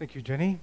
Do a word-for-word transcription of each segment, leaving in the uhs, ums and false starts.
Thank you, Jenny.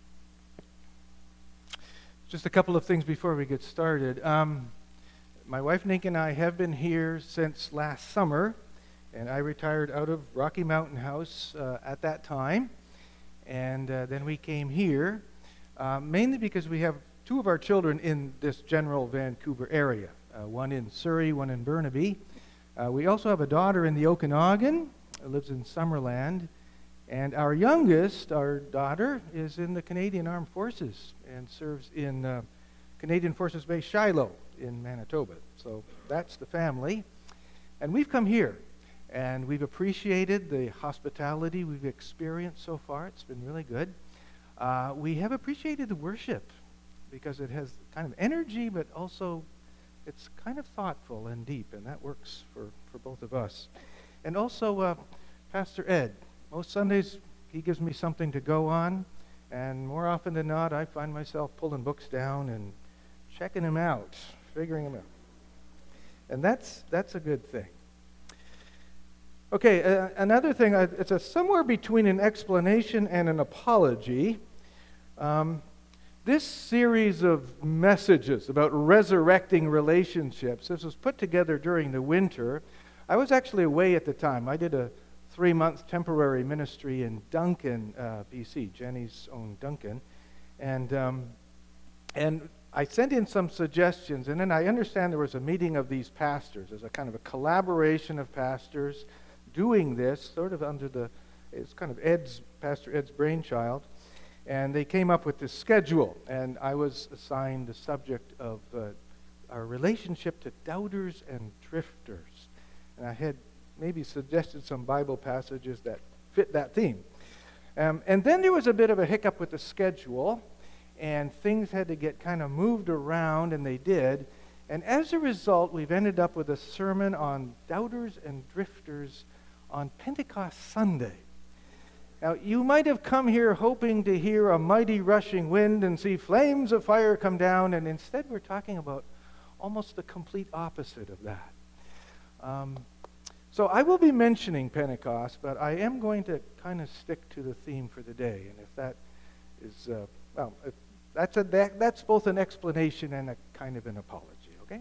Just a couple of things before we get started. Um, my wife, Nick, and I have been here since last summer, and I retired out of Rocky Mountain House uh, at that time, and uh, then we came here, uh, mainly because we have two of our children in this general Vancouver area, uh, one in Surrey, one in Burnaby. Uh, we also have a daughter in the Okanagan, who lives in Summerland, and our youngest, our daughter, is in the Canadian Armed Forces and serves in uh, Canadian Forces Base Shiloh in Manitoba. So that's the family. And we've come here, and we've appreciated the hospitality we've experienced so far. It's been really good. Uh, we have appreciated the worship because it has kind of energy, but also it's kind of thoughtful and deep, and that works for, for both of us. And also uh, Pastor Ed. Most Sundays, he gives me something to go on, and more often than not, I find myself pulling books down and checking them out, figuring them out. And that's that's a good thing. Okay, uh, another thing, uh, it's a somewhere between an explanation and an apology. Um, this series of messages about resurrecting relationships, this was put together during the winter. I was actually away at the time. I did a three-month temporary ministry in Duncan, uh, B C, Jenny's own Duncan, and um, and I sent in some suggestions, and then I understand there was a meeting of these pastors. There's a kind of a collaboration of pastors doing this, sort of under the, it's kind of Ed's, Pastor Ed's brainchild, and they came up with this schedule, and I was assigned the subject of uh, our relationship to doubters and drifters, and I had maybe suggested some Bible passages that fit that theme. Um, and then there was a bit of a hiccup with the schedule, and things had to get kind of moved around, and they did. And as a result, we've ended up with a sermon on doubters and drifters on Pentecost Sunday. Now, you might have come here hoping to hear a mighty rushing wind and see flames of fire come down, and instead we're talking about almost the complete opposite of that. Um, So I will be mentioning Pentecost, but I am going to kind of stick to the theme for the day. And if that is, uh, well, if that's, a, that, that's both an explanation and a kind of an apology, okay?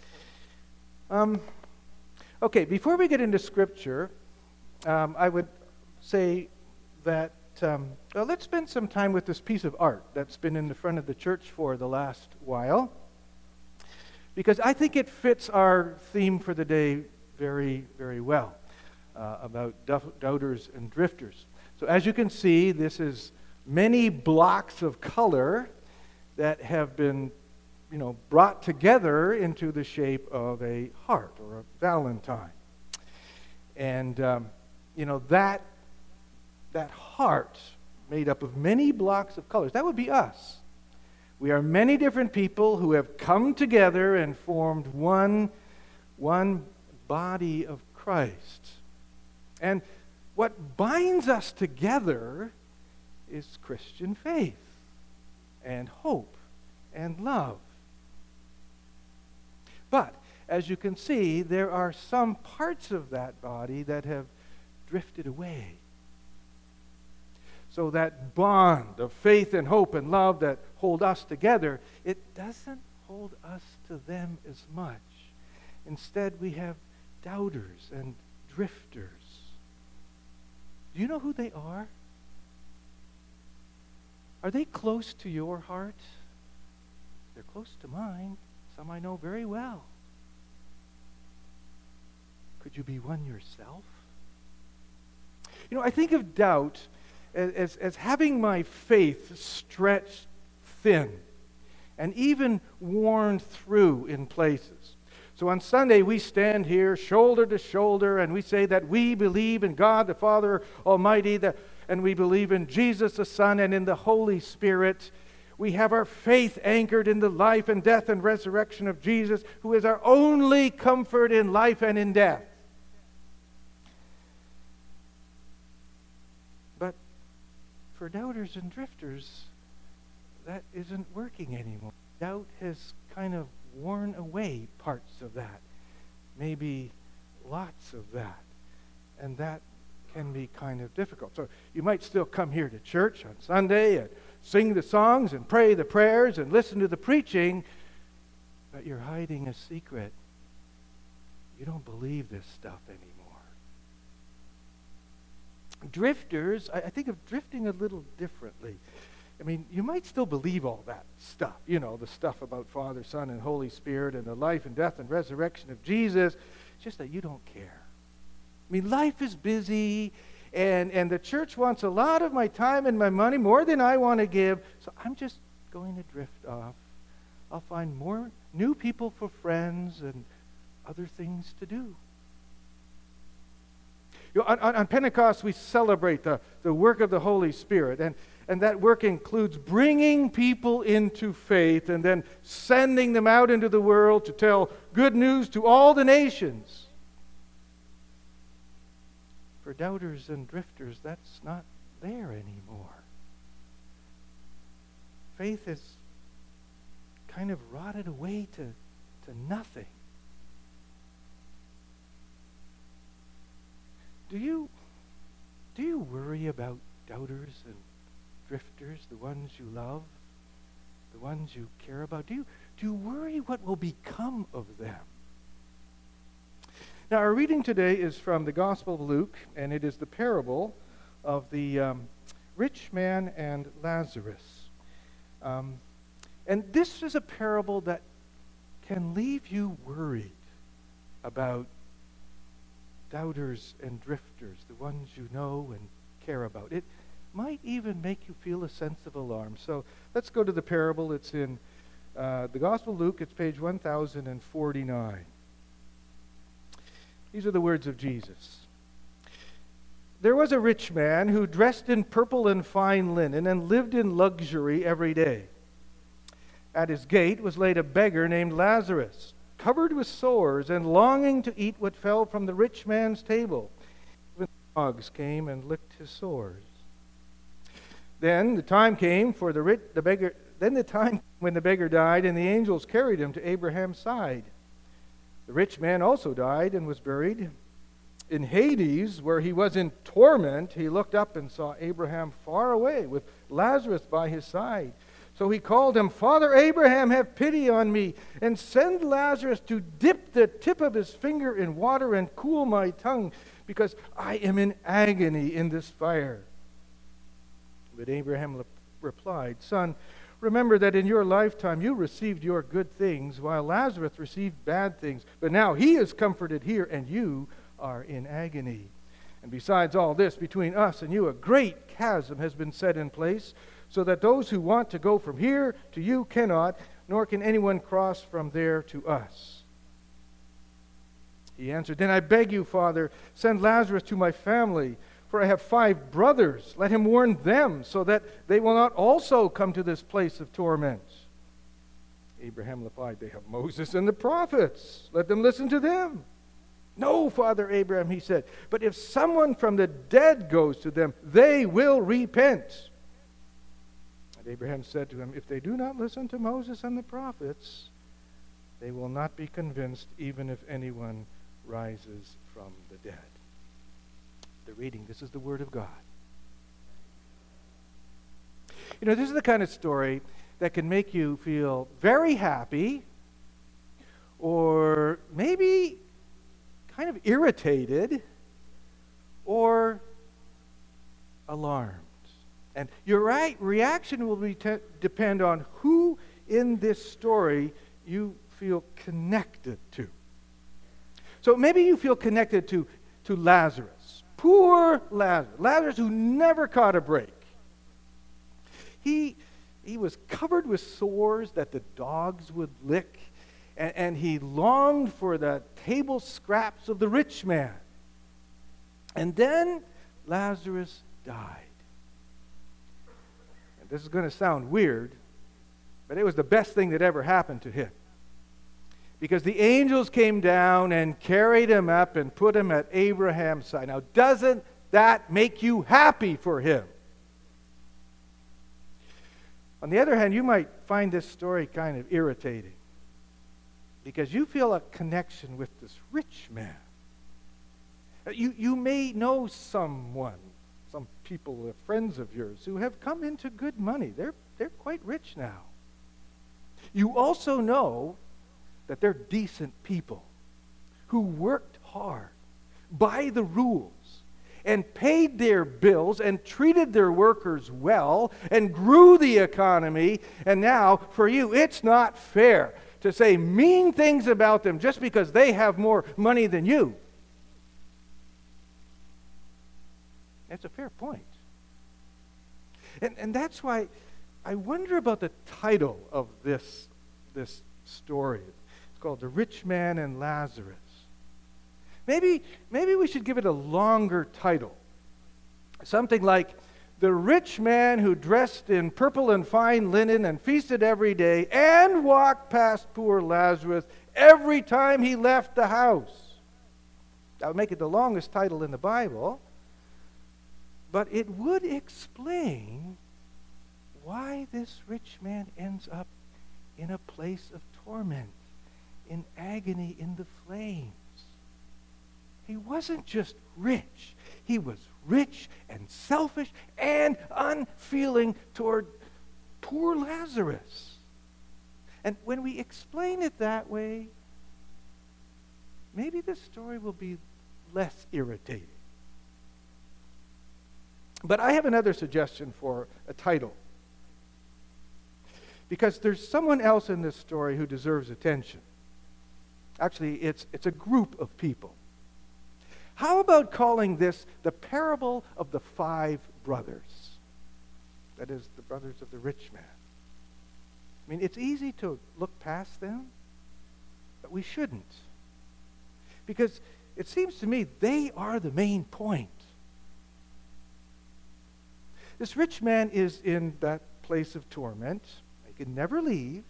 Um, okay, before we get into Scripture, um, I would say that, um, well, let's spend some time with this piece of art that's been in the front of the church for the last while, because I think it fits our theme for the day very, very well, uh, about doubters and drifters. So as you can see, this is many blocks of color that have been, you know, brought together into the shape of a heart or a valentine. And, um, you know, that, that heart made up of many blocks of colors, that would be us. We are many different people who have come together and formed one, one body of Christ. And what binds us together is Christian faith and hope and love. But as you can see, there are some parts of that body that have drifted away. So that bond of faith and hope and love that hold us together, it doesn't hold us to them as much. Instead, we have doubters and drifters. Do you know who they are? Are they close to your heart? They're close to mine. Some I know very well. Could you be one yourself? You know, I think of doubt as, as, as having my faith stretched thin and even worn through in places. So on Sunday, we stand here shoulder to shoulder, and we say that we believe in God the Father Almighty, that, and we believe in Jesus the Son and in the Holy Spirit. We have our faith anchored in the life and death and resurrection of Jesus, who is our only comfort in life and in death. But for doubters and drifters, that isn't working anymore. Doubt has kind of worn away parts of that, maybe lots of that, and that can be kind of difficult. So you might still come here to church on Sunday and sing the songs and pray the prayers and listen to the preaching, but you're hiding a secret. You don't believe this stuff anymore. Drifters, I, I think of drifting a little differently. I mean, you might still believe all that stuff, you know, the stuff about Father, Son, and Holy Spirit and the life and death and resurrection of Jesus. It's just that you don't care. I mean, life is busy, and, and the church wants a lot of my time and my money, more than I want to give, so I'm just going to drift off. I'll find more new people for friends and other things to do. You know, on, on Pentecost, we celebrate the, the work of the Holy Spirit, and, and that work includes bringing people into faith and then sending them out into the world to tell good news to all the nations. For doubters and drifters, that's not there anymore. Faith is kind of rotted away to, to nothing. Do you, do you worry about doubters and drifters, the ones you love, the ones you care about? Do you, do you worry what will become of them? Now, our reading today is from the Gospel of Luke, and it is the parable of the um, rich man and Lazarus. Um, and this is a parable that can leave you worried about doubters and drifters, the ones you know and care about. It might even make you feel a sense of alarm. So let's go to the parable. It's in uh, the Gospel of Luke. It's page one thousand forty-nine. These are the words of Jesus. There was a rich man who dressed in purple and fine linen and lived in luxury every day. At his gate was laid a beggar named Lazarus, covered with sores and longing to eat what fell from the rich man's table. Even dogs came and licked his sores. Then the time came for the rich, the beggar. Then the time when the beggar died, and the angels carried him to Abraham's side. The rich man also died and was buried. In Hades, where he was in torment, he looked up and saw Abraham far away with Lazarus by his side. So he called him, "Father Abraham, have pity on me, and send Lazarus to dip the tip of his finger in water and cool my tongue, because I am in agony in this fire." But Abraham replied, "Son, remember that in your lifetime you received your good things, while Lazarus received bad things. But now he is comforted here, and you are in agony. And besides all this, between us and you a great chasm has been set in place, so that those who want to go from here to you cannot, nor can anyone cross from there to us." He answered, "Then I beg you, Father, send Lazarus to my family, for I have five brothers. Let him warn them, so that they will not also come to this place of torment." Abraham replied, "They have Moses and the prophets. Let them listen to them." "No, Father Abraham," he said, "but if someone from the dead goes to them, they will repent." And Abraham said to him, "If they do not listen to Moses and the prophets, they will not be convinced, even if anyone rises from the dead." The reading, this is the Word of God. You know, this is the kind of story that can make you feel very happy, or maybe kind of irritated, or alarmed. And your right reaction will be te- depend on who in this story you feel connected to. So maybe you feel connected to, to Lazarus. Poor Lazarus. Lazarus who never caught a break. He, he was covered with sores that the dogs would lick, and, and he longed for the table scraps of the rich man. And then Lazarus died. And this is going to sound weird, but it was the best thing that ever happened to him. Because the angels came down and carried him up and put him at Abraham's side. Now, doesn't that make you happy for him? On the other hand, you might find this story kind of irritating, because you feel a connection with this rich man. You, you may know someone, some people, uh, friends of yours, who have come into good money. They're, they're quite rich now. You also know that they're decent people who worked hard by the rules and paid their bills and treated their workers well and grew the economy. And now, for you, it's not fair to say mean things about them just because they have more money than you. That's a fair point. And, and that's why I wonder about the title of this, this story. It's called The Rich Man and Lazarus. Maybe, maybe we should give it a longer title. Something like, The Rich Man Who Dressed in Purple and Fine Linen and Feasted Every Day and Walked Past Poor Lazarus every time he left the house. That would make it the longest title in the Bible. But it would explain why this rich man ends up in a place of torment, in agony in the flames. He wasn't just rich. He was rich and selfish and unfeeling toward poor Lazarus. And when we explain it that way, maybe the story will be less irritating. But I have another suggestion for a title. Because there's someone else in this story who deserves attention. Actually, it's, it's a group of people. How about calling this the parable of the five brothers? That is, the brothers of the rich man. I mean, it's easy to look past them, but we shouldn't. Because it seems to me they are the main point. This rich man is in that place of torment. He can never leave.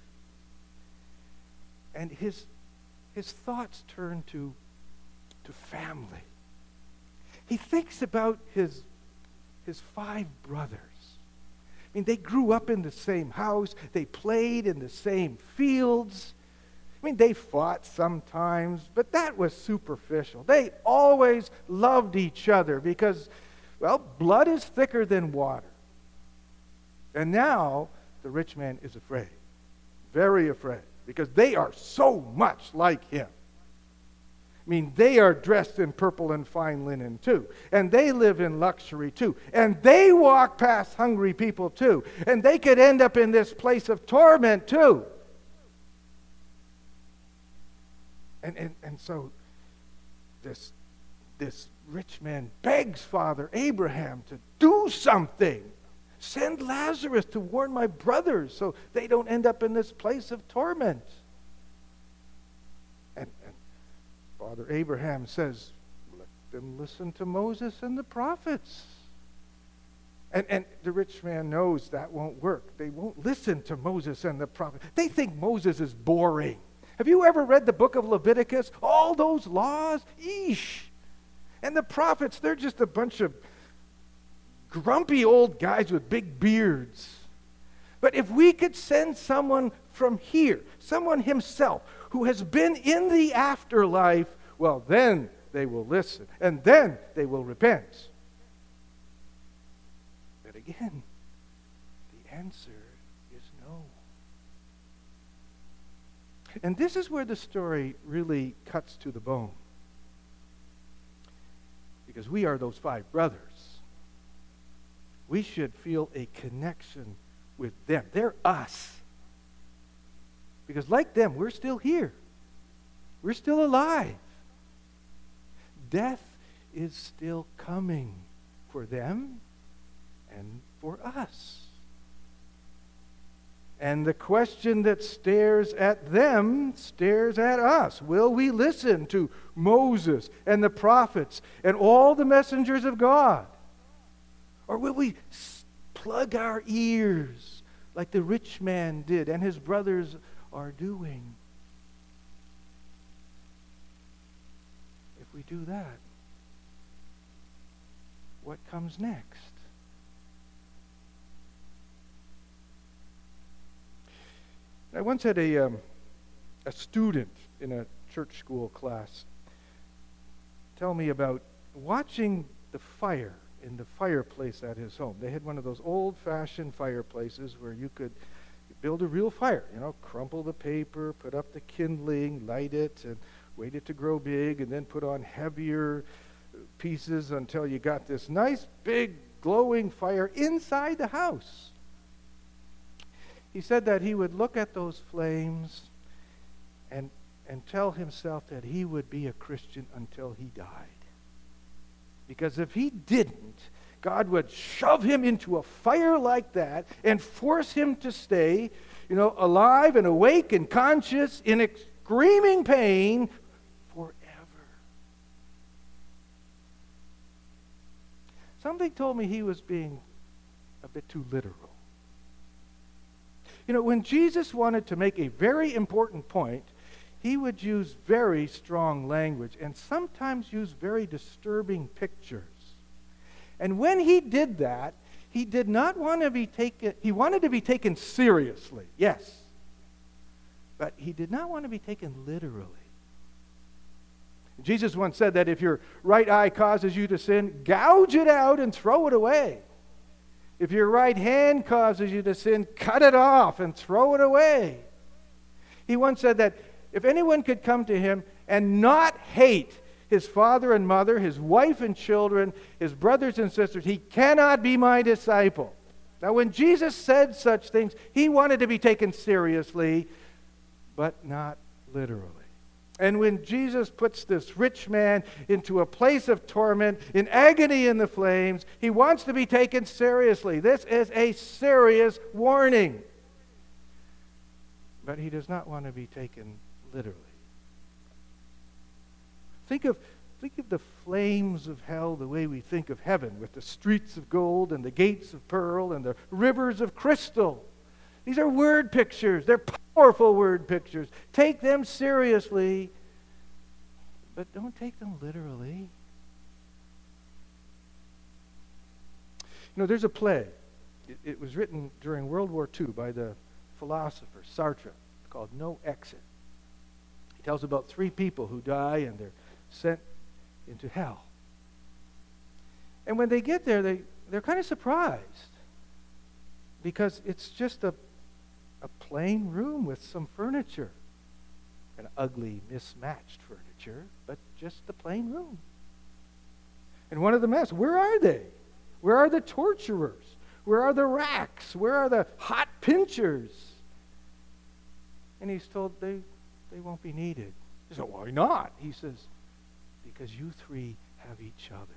And his, his thoughts turn to, to family. He thinks about his, his five brothers. I mean, they grew up in the same house. They played in the same fields. I mean, they fought sometimes, but that was superficial. They always loved each other because, well, blood is thicker than water. And now the rich man is afraid, very afraid, because they are so much like him. I mean, they are dressed in purple and fine linen too. And they live in luxury too. And they walk past hungry people too. And they could end up in this place of torment too. And, and, and so this, this rich man begs Father Abraham to do something. Send Lazarus to warn my brothers so they don't end up in this place of torment. And, and Father Abraham says, let them listen to Moses and the prophets. And, and the rich man knows that won't work. They won't listen to Moses and the prophets. They think Moses is boring. Have you ever read the book of Leviticus? All those laws? Eesh. And the prophets, they're just a bunch of grumpy old guys with big beards. But if we could send someone from here, someone himself, who has been in the afterlife, well, then they will listen, and then they will repent. But again, the answer is no. And this is where the story really cuts to the bone. Because we are those five brothers. We should feel a connection with them. They're us. Because like them, we're still here. We're still alive. Death is still coming for them and for us. And the question that stares at them stares at us. Will we listen to Moses and the prophets and all the messengers of God? Or will we plug our ears like the rich man did and his brothers are doing? If we do that, what comes next? I once had a, um, a student in a church school class tell me about watching the fire in the fireplace at his home. They had one of those old-fashioned fireplaces where you could build a real fire, you know, crumple the paper, put up the kindling, light it, and wait it to grow big, and then put on heavier pieces until you got this nice, big, glowing fire inside the house. He said that he would look at those flames and, and tell himself that he would be a Christian until he died. Because if he didn't, God would shove him into a fire like that and force him to stay, you know, alive and awake and conscious in ex- screaming pain forever. Something told me he was being a bit too literal. You know, when Jesus wanted to make a very important point, he would use very strong language and sometimes use very disturbing pictures. And when he did that, he did not want to be taken, he wanted to be taken seriously, yes. But he did not want to be taken literally. Jesus once said that if your right eye causes you to sin, gouge it out and throw it away. If your right hand causes you to sin, cut it off and throw it away. He once said that if anyone could come to him and not hate his father and mother, his wife and children, his brothers and sisters, he cannot be my disciple. Now, when Jesus said such things, he wanted to be taken seriously, but not literally. And when Jesus puts this rich man into a place of torment, in agony in the flames, he wants to be taken seriously. This is a serious warning. But he does not want to be taken literally. Think of, think of the flames of hell the way we think of heaven, with the streets of gold and the gates of pearl and the rivers of crystal. These are word pictures. They're powerful word pictures. Take them seriously, but don't take them literally. You know, there's a play. It, it was written during World War Two by the philosopher Sartre, called No Exit. He tells about three people who die and they're sent into hell. And when they get there, they, they're kind of surprised because it's just a, a plain room with some furniture. An ugly, mismatched furniture, but just the plain room. And one of them asks, where are they? Where are the torturers? Where are the racks? Where are the hot pinchers? And he's told they, they won't be needed. He said, why not? He says, because you three have each other.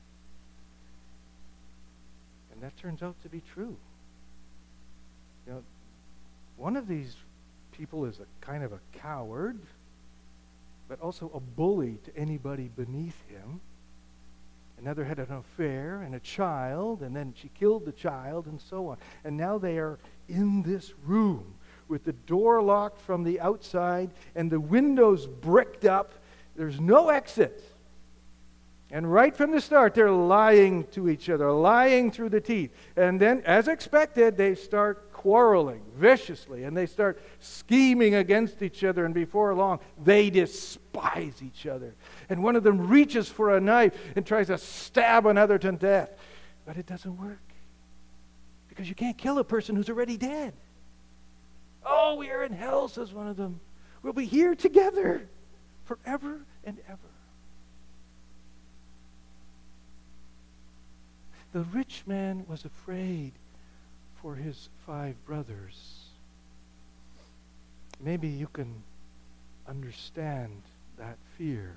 And that turns out to be true. You know, one of these people is a kind of a coward, but also a bully to anybody beneath him. Another had an affair and a child, and then she killed the child, and so on. And now they are in this room with the door locked from the outside and the windows bricked up. There's no exit. And right from the start, they're lying to each other, lying through the teeth. And then, as expected, they start quarreling viciously, and they start scheming against each other, and before long, they despise each other. And one of them reaches for a knife and tries to stab another to death. But it doesn't work, because you can't kill a person who's already dead. Oh, we are in hell, says one of them. We'll be here together forever and ever. The rich man was afraid for his five brothers. Maybe you can understand that fear.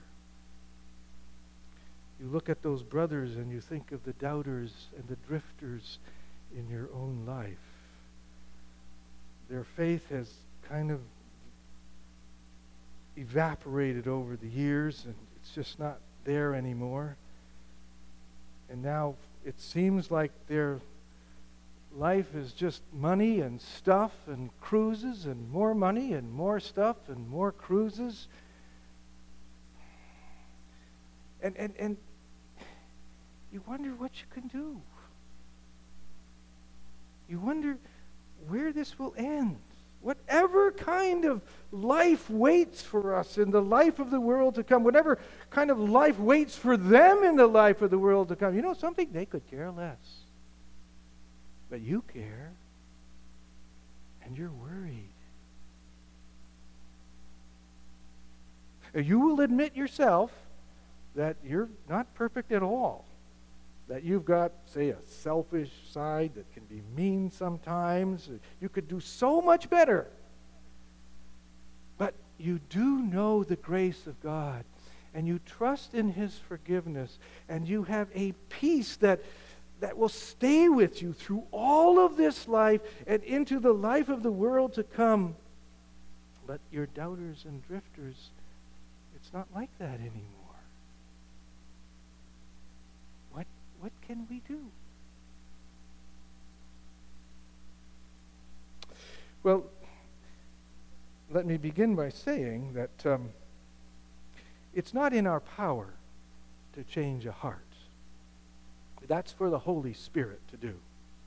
You look at those brothers and you think of the doubters and the drifters in your own life. Their faith has kind of evaporated over the years, and it's just not there anymore. And now it seems like their life is just money and stuff and cruises and more money and more stuff and more cruises. And, and, and you wonder what you can do. You wonder where this will end. Whatever kind of life waits for us in the life of the world to come, whatever kind of life waits for them in the life of the world to come, you know something? They could care less. But you care, and you're worried. You will admit yourself that you're not perfect at all. That you've got, say, a selfish side that can be mean sometimes. You could do so much better. But you do know the grace of God, and you trust in His forgiveness, and you have a peace that, that will stay with you through all of this life and into the life of the world to come. But your doubters and drifters, it's not like that anymore. What, what can we do? Well, let me begin by saying that um, it's not in our power to change a heart. That's for the Holy Spirit to do.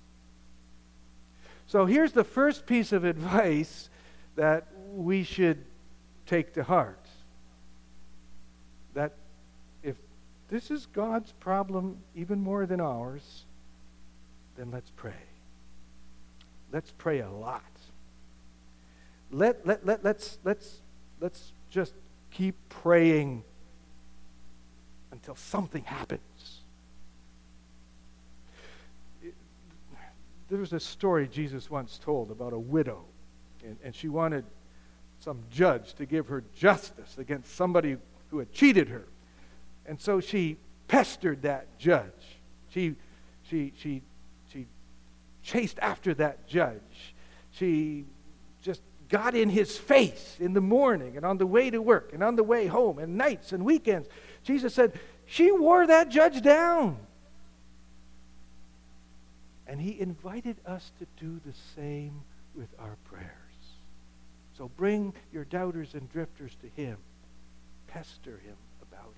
So here's the first piece of advice that we should take to heart. That if this is God's problem even more than ours, then let's pray. Let's pray a lot. Let, let, let, let's, let's, let's just keep praying until something happens. It, there was a story Jesus once told about a widow, and, and she wanted some judge to give her justice against somebody who had cheated her. And so she pestered that judge. She, she, she, she chased after that judge. She just got in his face in the morning and on the way to work and on the way home and nights and weekends. Jesus said, she wore that judge down. And he invited us to do the same with our prayers. So bring your doubters and drifters to him. Pester him about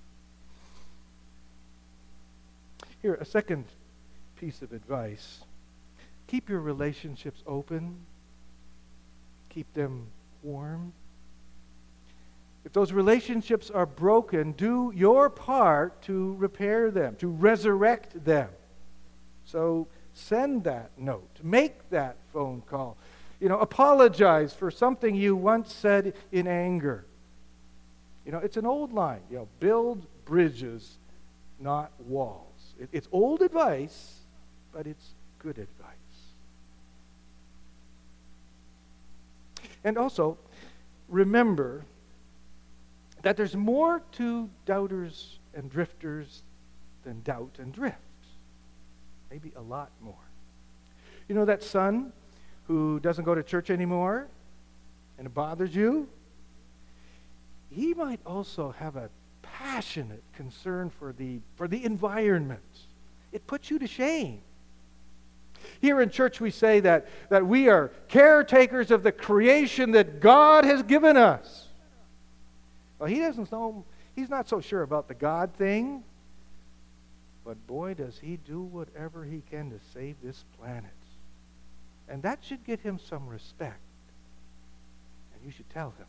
it. Here, a second piece of advice. Keep your relationships open. Keep them warm. If those relationships are broken, do your part to repair them, to resurrect them. So send that note. Make that phone call. You know, apologize for something you once said in anger. You know, it's an old line. You know, build bridges, not walls. It, it's old advice, but it's good advice. And also, remember that there's more to doubters and drifters than doubt and drift. Maybe a lot more. You know that son who doesn't go to church anymore and it bothers you? He might also have a passionate concern for the, for the environment. It puts you to shame. Here in church we say that, that we are caretakers of the creation that God has given us. Well, he doesn't know, he's not so sure about the God thing, but boy, does he do whatever he can to save this planet. And that should get him some respect. And you should tell him.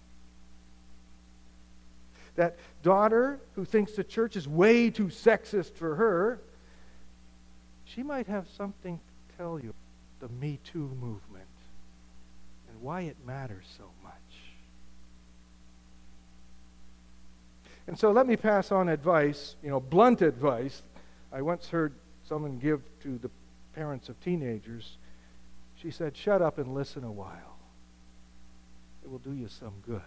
That daughter who thinks the church is way too sexist for her, she might have something to tell you, the Me Too movement, and why it matters so much. And so let me pass on advice, you know, blunt advice. I once heard someone give to the parents of teenagers. She said, shut up and listen a while. It will do you some good.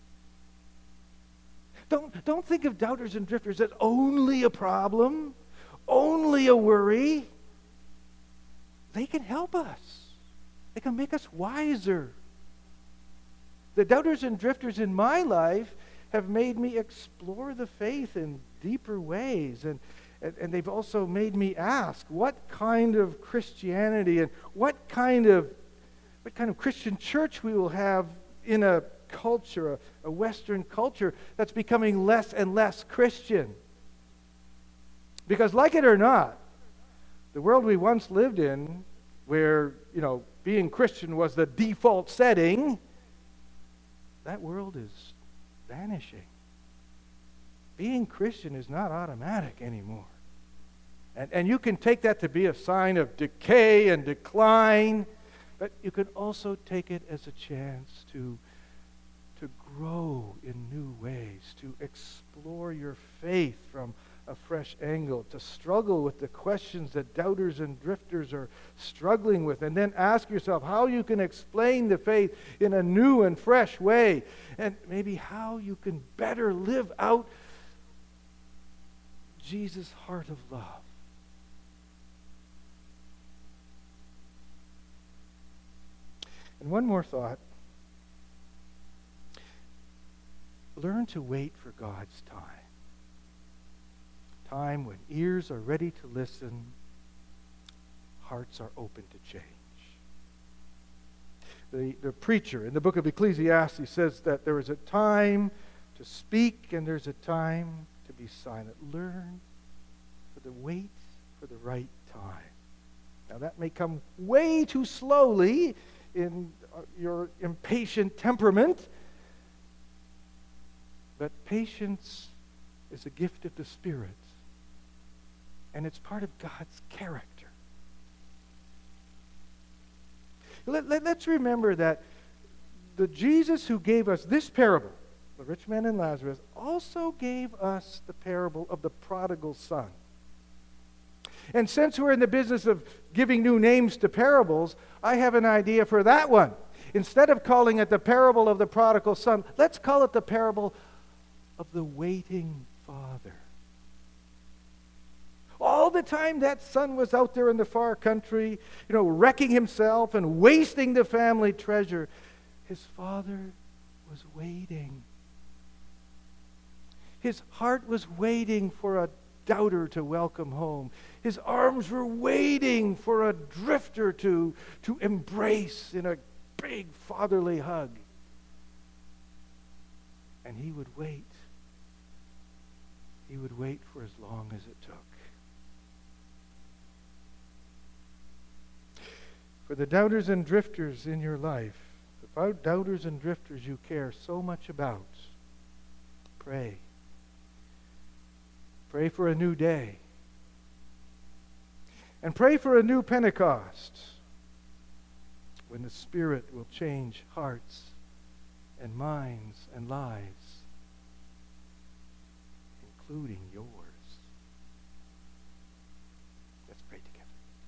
Don't, don't think of doubters and drifters as only a problem, only a worry. They can help us. They can make us wiser. The doubters and drifters in my life have made me explore the faith in deeper ways. And, and, and they've also made me ask, what kind of Christianity and what kind of, what kind of Christian church we will have in a culture, a, a Western culture that's becoming less and less Christian. Because like it or not, the world we once lived in, where, you know, being Christian was the default setting, that world is vanishing. Being Christian is not automatic anymore. And, and you can take that to be a sign of decay and decline, but you can also take it as a chance to, to grow in new ways, to explore your faith from a fresh angle, to struggle with the questions that doubters and drifters are struggling with, and then ask yourself how you can explain the faith in a new and fresh way, and maybe how you can better live out Jesus' heart of love. And one more thought. Learn to wait for God's time. Time when ears are ready to listen, hearts are open to change. The, the preacher in the book of Ecclesiastes says that there is a time to speak and there's a time to be silent. Learn for the wait for the right time. Now that may come way too slowly in your impatient temperament, but patience is a gift of the Spirit. And it's part of God's character. Let, let, let's remember that the Jesus who gave us this parable, the rich man and Lazarus, also gave us the parable of the prodigal son. And since we're in the business of giving new names to parables, I have an idea for that one. Instead of calling it the parable of the prodigal son, let's call it the parable of the waiting father. All the time that son was out there in the far country, you know, wrecking himself and wasting the family treasure, his father was waiting. His heart was waiting for a doubter to welcome home. His arms were waiting for a drifter to, to embrace in a big fatherly hug. And he would wait. He would wait for as long as it took. For the doubters and drifters in your life, the doubters and drifters you care so much about, pray. Pray for a new day. And pray for a new Pentecost when the Spirit will change hearts and minds and lives, including yours. Let's pray together.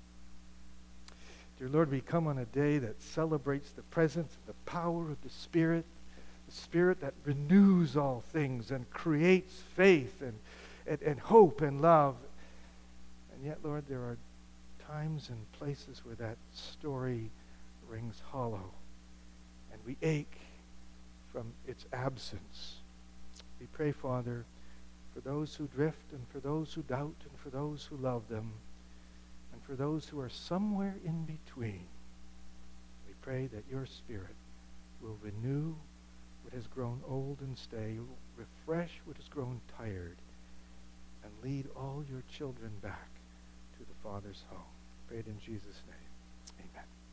Dear Lord, we come on a day that celebrates the presence and the power of the Spirit, the Spirit that renews all things and creates faith and, and, and hope and love. And yet, Lord, there are times and places where that story rings hollow, and we ache from its absence. We pray, Father, for those who drift and for those who doubt and for those who love them, and for those who are somewhere in between. We pray that your Spirit will renew what has grown old and stale, refresh what has grown tired, and lead all your children back to the Father's home. Pray it in Jesus' name. Amen.